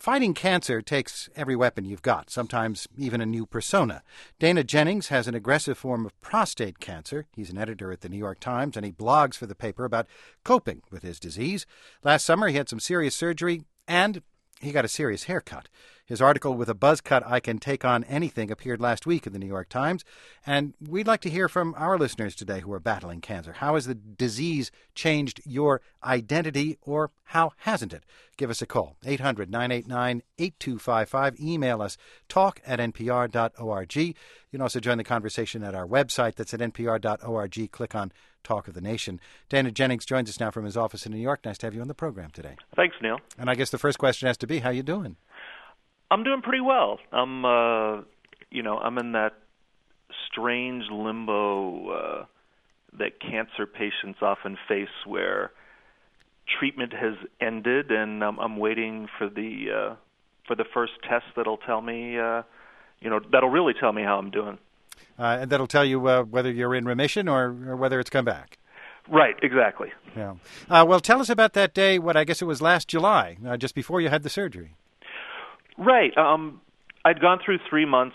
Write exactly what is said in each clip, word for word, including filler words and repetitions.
fighting cancer takes every weapon you've got, sometimes even a new persona. Dana Jennings has an aggressive form of prostate cancer. He's an editor at the New York Times, and he blogs for the paper about coping with his disease. Last summer, he had some serious surgery, and he got a serious haircut. His article, "With a Buzz Cut, I Can Take On Anything," appeared last week in the New York Times. And we'd like to hear from our listeners today who are battling cancer. How has the disease changed your identity, or how hasn't it? Give us a call, eight hundred, nine eight nine, eight two five five. Email us, talk at n p r dot org. You can also join the conversation at our website. That's at n p r dot org. Click on Talk of the Nation. Dana Jennings joins us now from his office in New York. Nice to have you on the program today. Thanks, Neil. And I guess the first question has to be, how you doing? I'm doing pretty well. I'm, uh, you know, I'm in that strange limbo uh, that cancer patients often face, where treatment has ended, and um, I'm waiting for the uh, for the first test that'll tell me, uh, you know, that'll really tell me how I'm doing. Uh, and that'll tell you uh, whether you're in remission or, or whether it's come back. Right, exactly. Yeah. Uh, well, tell us about that day, what I guess it was last July, uh, just before you had the surgery. Right. Um, I'd gone through three months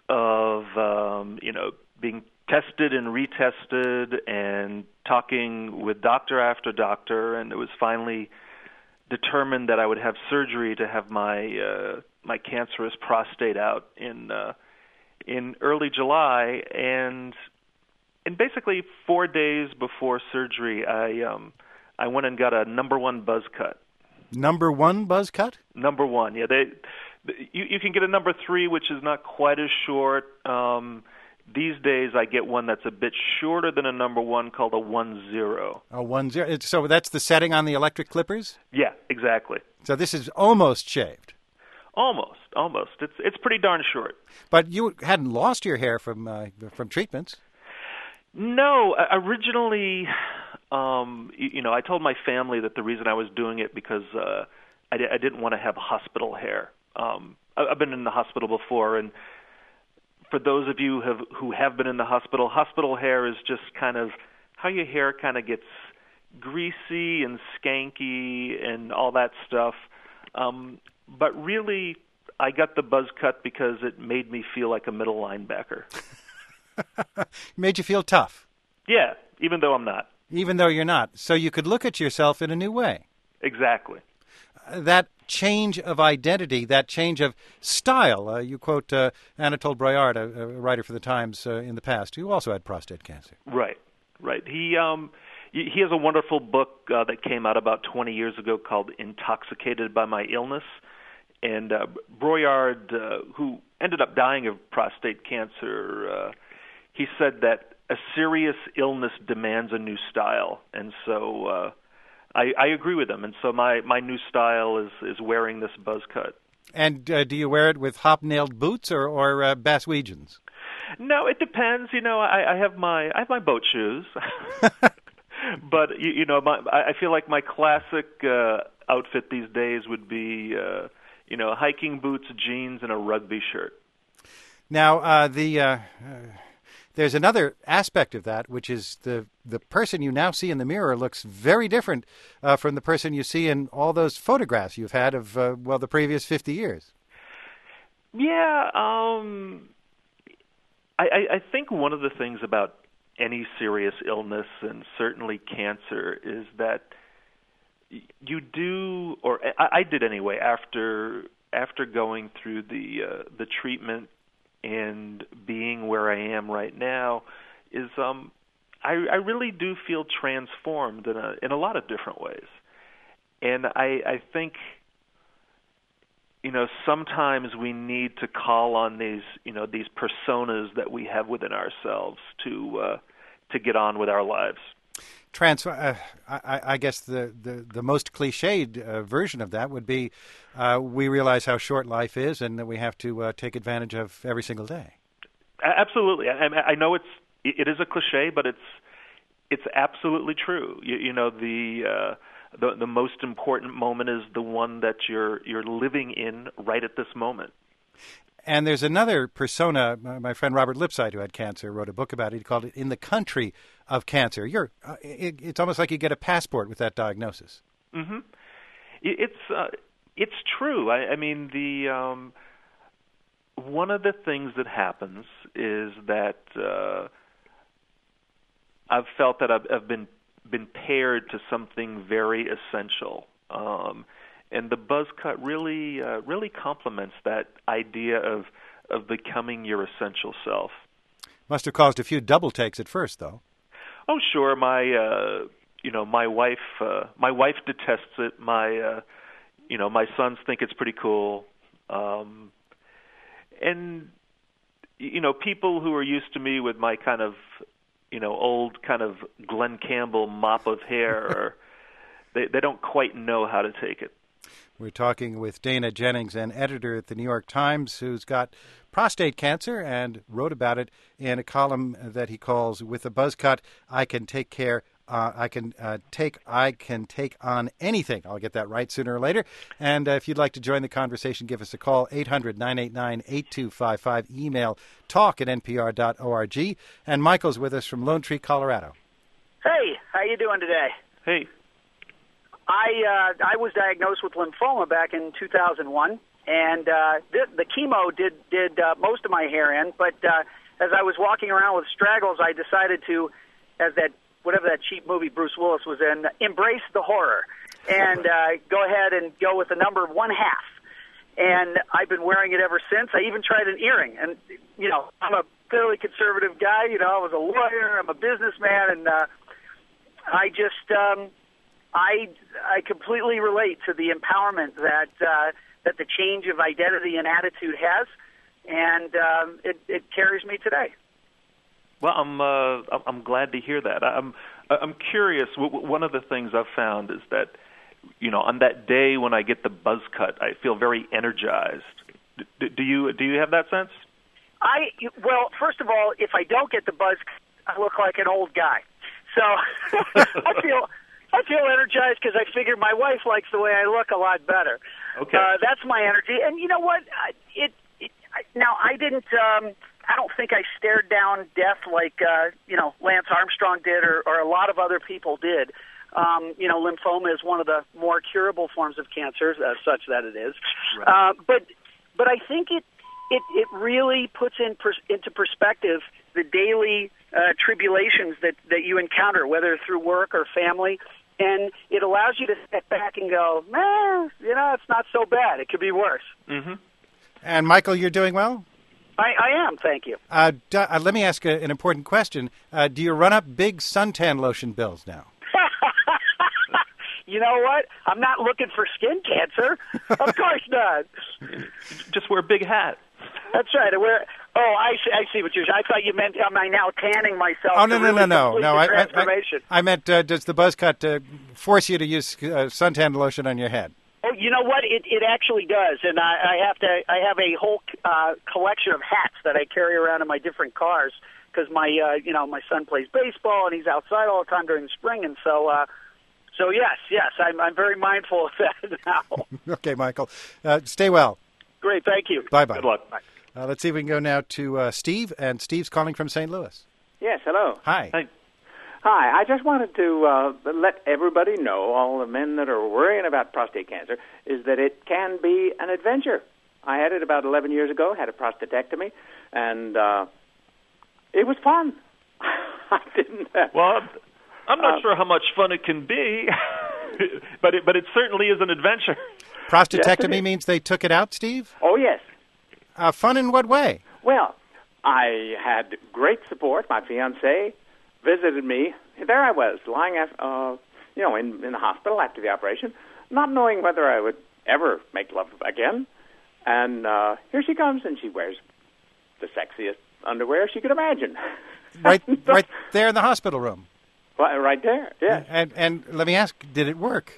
of, um, you know, being tested and retested and talking with doctor after doctor, and it was finally determined that I would have surgery to have my uh, my cancerous prostate out in uh, in early July, and and basically four days before surgery, I um, I went and got a number one buzz cut. Number one buzz cut? Number one, yeah. They, you, you can get a number three, which is not quite as short. Um, these days, I get one that's a bit shorter than a number one, called a one zero. A one zero. It's, so that's the setting on the electric clippers? Yeah, exactly. So this is almost shaved. Almost, almost. It's it's pretty darn short. But you hadn't lost your hair from uh, from treatments. No, originally, um, you, you know, I told my family that the reason I was doing it because uh, I, di- I didn't want to have hospital hair. Um, I, I've been in the hospital before, and for those of you who have, who have been in the hospital, hospital hair is just kind of how your hair kind of gets greasy and skanky and all that stuff. Um, but really, I got the buzz cut because it made me feel like a middle linebacker. Made you feel tough. Yeah, even though I'm not. Even though you're not. So you could look at yourself in a new way. Exactly. Uh, that change of identity, that change of style. Uh, you quote uh, Anatole Broyard, a, a writer for the Times uh, in the past, who also had prostate cancer. Right, right. He um, he has a wonderful book uh, that came out about twenty years ago called Intoxicated by My Illness. And uh, Broyard, uh, who ended up dying of prostate cancer, uh, he said that a serious illness demands a new style, and so uh, I, I agree with him. And so my, my new style is, is wearing this buzz cut. And uh, do you wear it with hobnailed boots or or uh, Baswegians? No, it depends. You know, I, I have my I have my boat shoes, but you, you know, my, I feel like my classic uh, outfit these days would be uh, you know hiking boots, jeans, and a rugby shirt. Now uh, the. Uh, uh... There's another aspect of that, which is the the person you now see in the mirror looks very different uh, from the person you see in all those photographs you've had of, uh, well, the previous fifty years. Yeah, um, I, I, I think one of the things about any serious illness, and certainly cancer, is that you do, or I, I did anyway, after after going through the uh, the treatment and being where I am right now, is um, I, I really do feel transformed in a in a lot of different ways, and I, I think you know sometimes we need to call on these you know these personas that we have within ourselves to uh, to get on with our lives. Trans- uh, I, I guess the, the, the most cliched uh, version of that would be uh, we realize how short life is and that we have to uh, take advantage of every single day. Absolutely. I, I know it's it is a cliche, but it's it's absolutely true. You, you know, the, uh, the the most important moment is the one that you're you're living in right at this moment. And there's another persona, my friend Robert Lipsyte, who had cancer, wrote a book about it. He called it In the Country of Cancer. You're, uh, it, it's almost like you get a passport with that diagnosis. Mm-hmm. It's uh, it's true. I, I mean, the um, one of the things that happens is that uh, I've felt that I've, I've been been paired to something very essential, um, and the buzz cut really uh, really complements that idea of of becoming your essential self. Must have caused a few double takes at first, though. Oh, sure. My uh, you know my wife uh, my wife detests it. My uh, you know my sons think it's pretty cool, um, and you know people who are used to me with my kind of you know, old kind of Glenn Campbell mop of hair, or they, they don't quite know how to take it. We're talking with Dana Jennings, an editor at the New York Times, who's got prostate cancer and wrote about it in a column that he calls "With a Buzz Cut, I Can Take Care Uh, I can uh, take I can take on anything. I'll get that right sooner or later. And uh, if you'd like to join the conversation, give us a call, eight hundred, nine eight nine, eight two five five. Email talk at n p r dot org. And Michael's with us from Lone Tree, Colorado. Hey, how you doing today? Hey. I uh, I was diagnosed with lymphoma back in two thousand one, and uh, the, the chemo did, did uh, most of my hair in, but uh, as I was walking around with straggles, I decided to, as that whatever that cheap movie Bruce Willis was in, embrace the horror and uh, go ahead and go with the number one half. And I've been wearing it ever since. I even tried an earring. And, you know, I'm a fairly conservative guy. You know, I was a lawyer. I'm a businessman. And uh, I just, um, I, I completely relate to the empowerment that, uh, that the change of identity and attitude has. And um, it, it carries me today. Well, I'm uh, I'm glad to hear that. I'm I'm curious. One of the things I've found is that, you know, on that day when I get the buzz cut, I feel very energized. D- do you do you have that sense? I well, first of all, if I don't get the buzz cut, I look like an old guy. So I feel I feel energized because I figure my wife likes the way I look a lot better. Okay, uh, that's my energy. And you know what? It, it now I didn't. Um, I don't think I stared down death like, uh, you know, Lance Armstrong did or, or a lot of other people did. Um, you know, lymphoma is one of the more curable forms of cancer, uh, such that it is. Right. Uh, but but I think it it, it really puts in pers- into perspective the daily uh, tribulations that, that you encounter, whether through work or family. And it allows you to step back and go, man, you know, it's not so bad. It could be worse. Mm-hmm. And, Michael, you're doing well? I, I am, thank you. Uh, d- uh, let me ask a, an important question. Uh, do you run up big suntan lotion bills now? You know what? I'm not looking for skin cancer. Of course not. Just wear a big hat. That's right. I wear. Oh, I see, I see what you're saying. I thought you meant, am I now tanning myself? Oh, no, to no, really no, no. No, I, I, I, I meant, uh, does the buzz cut uh, force you to use uh, suntan lotion on your head? Oh, you know what? It it actually does, and I, I have to. I have a whole uh, collection of hats that I carry around in my different cars because my uh, you know my son plays baseball and he's outside all the time during the spring, and so uh, so yes, yes, I'm I'm very mindful of that now. Okay, Michael, uh, stay well. Great, thank you. Bye bye. Good luck. Bye. Uh, let's see if we can go now to uh, Steve, and Steve's calling from Saint Louis. Yes, hello. Hi. Hi. Hi, I just wanted to uh, let everybody know, all the men that are worrying about prostate cancer, is that it can be an adventure. I had it about eleven years ago, had a prostatectomy, and uh, it was fun. I didn't have... Well, I'm not uh, sure how much fun it can be, but it, but it certainly is an adventure. Prostatectomy Yes, means they took it out, Steve? Oh, yes. Uh, fun in what way? Well, I had great support. My fiancée visited me. There I was, lying, after, uh, you know, in, in the hospital after the operation, not knowing whether I would ever make love again. And uh, here she comes, and she wears the sexiest underwear she could imagine. Right, right there in the hospital room. Well, right there, yes. And and let me ask, did it work?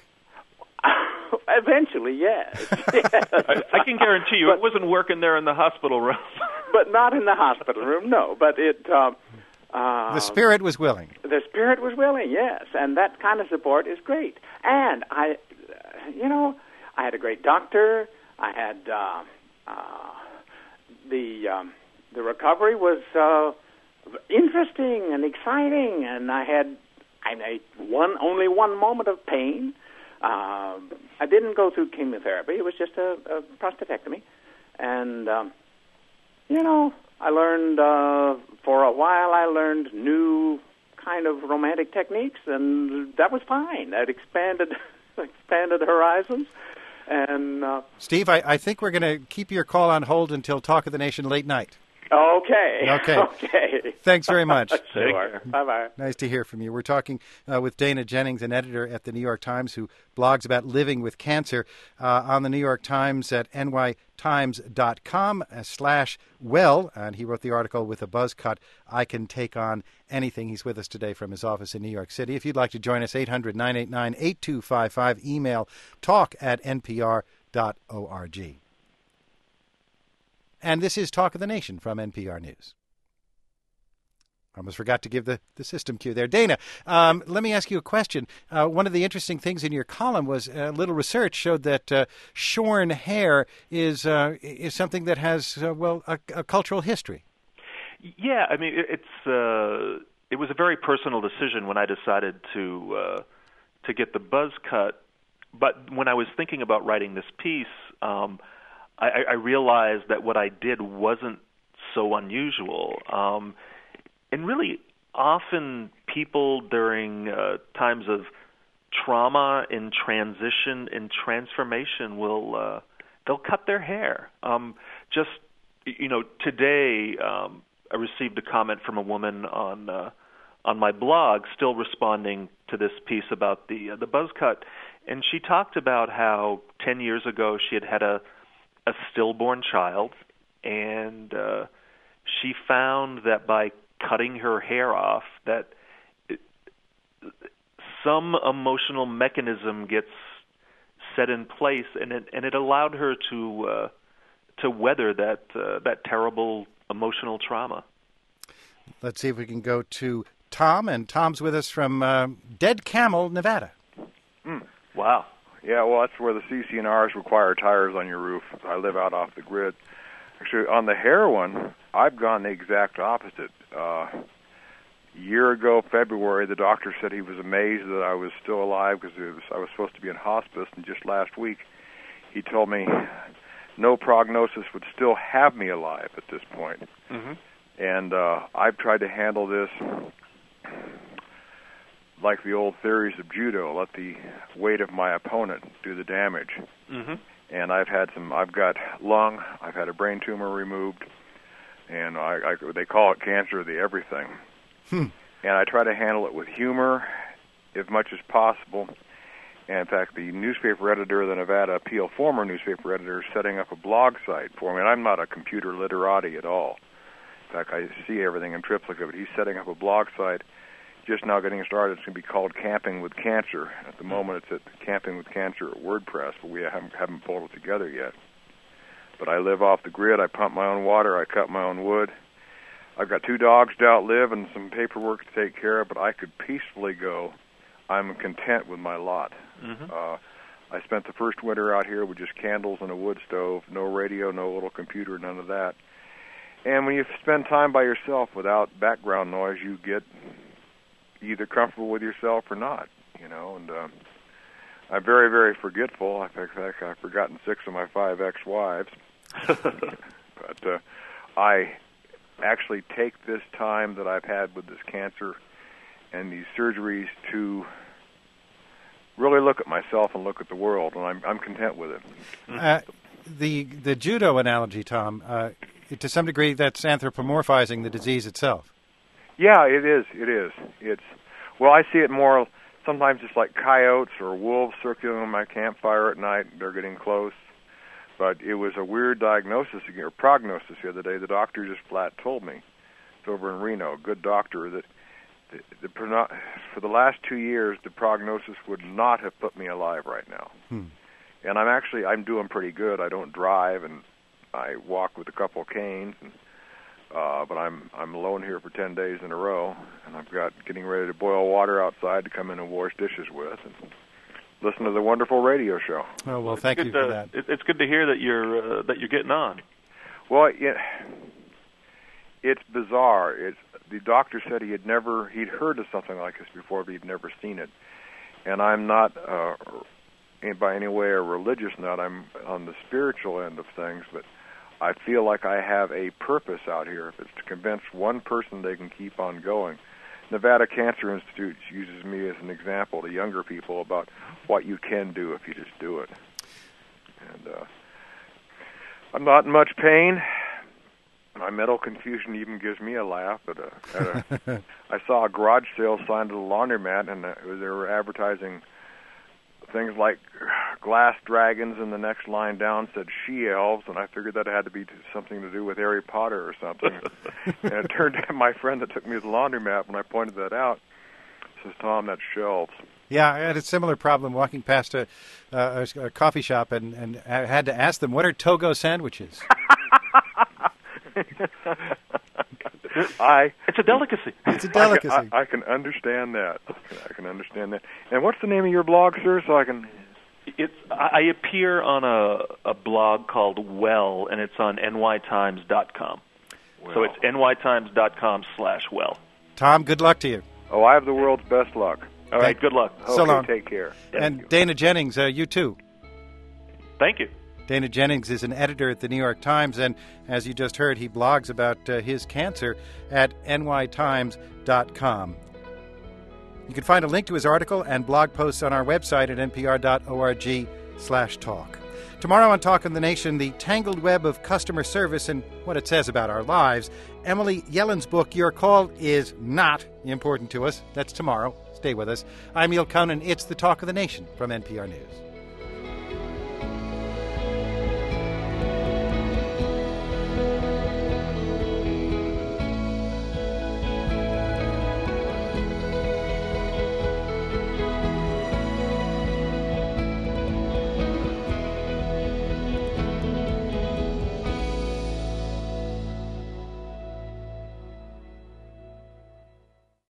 Eventually, yes. yes. I, I can guarantee you but, it wasn't working there in the hospital room. But not in the hospital room, no. But it... Uh, Uh, the spirit was willing. The spirit was willing, yes, and that kind of support is great. And I, uh, you know, I had a great doctor. I had uh, uh, the um, the recovery was uh, interesting and exciting, and I had I had one only one moment of pain. Um, I didn't go through chemotherapy. It was just a, a prostatectomy. And, um, you know, I learned, uh, for a while, I learned new kind of romantic techniques, and that was fine. That expanded, expanded horizons. And uh, Steve, I, I think we're going to keep your call on hold until Talk of the Nation late night. Okay. Okay. Okay. Thanks very much. Sure. Bye-bye. Nice to hear from you. We're talking uh, with Dana Jennings, an editor at the New York Times who blogs about living with cancer uh, on the New York Times at n y times dot com uh, slash well. And he wrote the article with a buzz cut, I Can Take On Anything. He's with us today from his office in New York City. If you'd like to join us, eight hundred, nine eight nine, eight two five five. Email talk at n p r dot org. And this is Talk of the Nation from N P R News. I almost forgot to give the, the system cue there. Dana, um, let me ask you a question. Uh, one of the interesting things in your column was a little research showed that uh, shorn hair is uh, is something that has, uh, well, a, a cultural history. Yeah, I mean, it's uh, it was a very personal decision when I decided to uh, to get the buzz cut. But when I was thinking about writing this piece, um, I, I realized that what I did wasn't so unusual. Um, and really, often people during uh, times of trauma and transition and transformation will uh, they'll cut their hair. Um, just you know, today um, I received a comment from a woman on uh, on my blog, still responding to this piece about the uh, the buzz cut, and she talked about how ten years ago she had had a a stillborn child, and uh, she found that by cutting her hair off, that it, some emotional mechanism gets set in place, and it and it allowed her to uh, to weather that uh, that terrible emotional trauma. Let's see if we can go to Tom, and Tom's with us from uh, Dead Camel, Nevada. Mm. Wow. Yeah, well, that's where the C C N Rs require tires on your roof. I live out off the grid. Actually, on the hair one, I've gone the exact opposite. Uh, a year ago, February, the doctor said he was amazed that I was still alive because I was supposed to be in hospice, and just last week he told me no prognosis would still have me alive at this point. Mm-hmm. And uh, I've tried to handle this like the old theories of judo, let the weight of my opponent do the damage. Mm-hmm. And I've had some, I've got lung, I've had a brain tumor removed, and I, I, they call it cancer of the everything. Hmm. And I try to handle it with humor as much as possible. And in fact, the newspaper editor of the Nevada Appeal, former newspaper editor, is setting up a blog site for me. And I'm not a computer literati at all. In fact, I see everything in triplicate, but he's setting up a blog site just now getting started. It's going to be called Camping with Cancer. At the moment, it's at Camping with Cancer at WordPress, but we haven't, haven't pulled it together yet. But I live off the grid. I pump my own water. I cut my own wood. I've got two dogs to outlive and some paperwork to take care of, but I could peacefully go. I'm content with my lot. Mm-hmm. Uh, I spent the first winter out here with just candles and a wood stove, no radio, no little computer, none of that. And when you spend time by yourself without background noise, you get either comfortable with yourself or not, you know. And uh, I'm very, very forgetful. In fact, I've forgotten six of my five ex-wives. But uh, I actually take this time that I've had with this cancer and these surgeries to really look at myself and look at the world, and I'm, I'm content with it. Uh, the the judo analogy, Tom, uh, to some degree, that's anthropomorphizing the disease itself. Yeah, it is. It is. It's well, I see it more. Sometimes it's like coyotes or wolves circling on my campfire at night. They're getting close. But it was a weird diagnosis or prognosis the other day. The doctor just flat told me. It's over in Reno, a good doctor, that the, the, for the last two years, the prognosis would not have put me alive right now. Hmm. And I'm actually, I'm doing pretty good. I don't drive, and I walk with a couple of canes, and Uh, but I'm I'm alone here for ten days in a row, and I've got getting ready to boil water outside to come in and wash dishes with, and listen to the wonderful radio show. Oh well, thank you to, for that. It's good to hear that you're uh, that you're getting on. Well, it, it's bizarre. It's the doctor said he had never he'd heard of something like this before, but he'd never seen it. And I'm not uh, by any way a religious nut. I'm on the spiritual end of things, but I feel like I have a purpose out here. If it's to convince one person they can keep on going. Nevada Cancer Institute uses me as an example to younger people about what you can do if you just do it. And uh, I'm not in much pain. My mental confusion even gives me a laugh. But uh, at a, I saw a garage sale sign at a laundromat, and uh, they were advertising things like glass dragons, and the next line down said she-elves, and I figured that had to be something to do with Harry Potter or something. And it turned out my friend that took me to the laundromat, when I pointed that out, says, Tom, that's shelves. Yeah, I had a similar problem walking past a, uh, a, a coffee shop, and, and I had to ask them, what are Togo sandwiches? I It's a delicacy. It's a delicacy. I can, I, I can understand that. I can understand that. And what's the name of your blog, sir, so I can... It's I appear on a, a blog called Well, and it's on N Y Times dot com. Well. So it's N Y Times dot com slash well. Tom, good luck to you. Oh, I have the world's best luck. All right, good luck. So okay, long. Take care. And you. Dana Jennings, uh, you too. Thank you. Dana Jennings is an editor at the New York Times, and as you just heard, he blogs about uh, his cancer at N Y Times dot com. You can find a link to his article and blog posts on our website at N P R dot org slash talk. Tomorrow on Talk in the Nation, the tangled web of customer service and what it says about our lives. Emily Yellen's book, Your Call Is Not Important to Us. That's tomorrow. Stay with us. I'm Neil Conan. It's the Talk of the Nation from N P R News.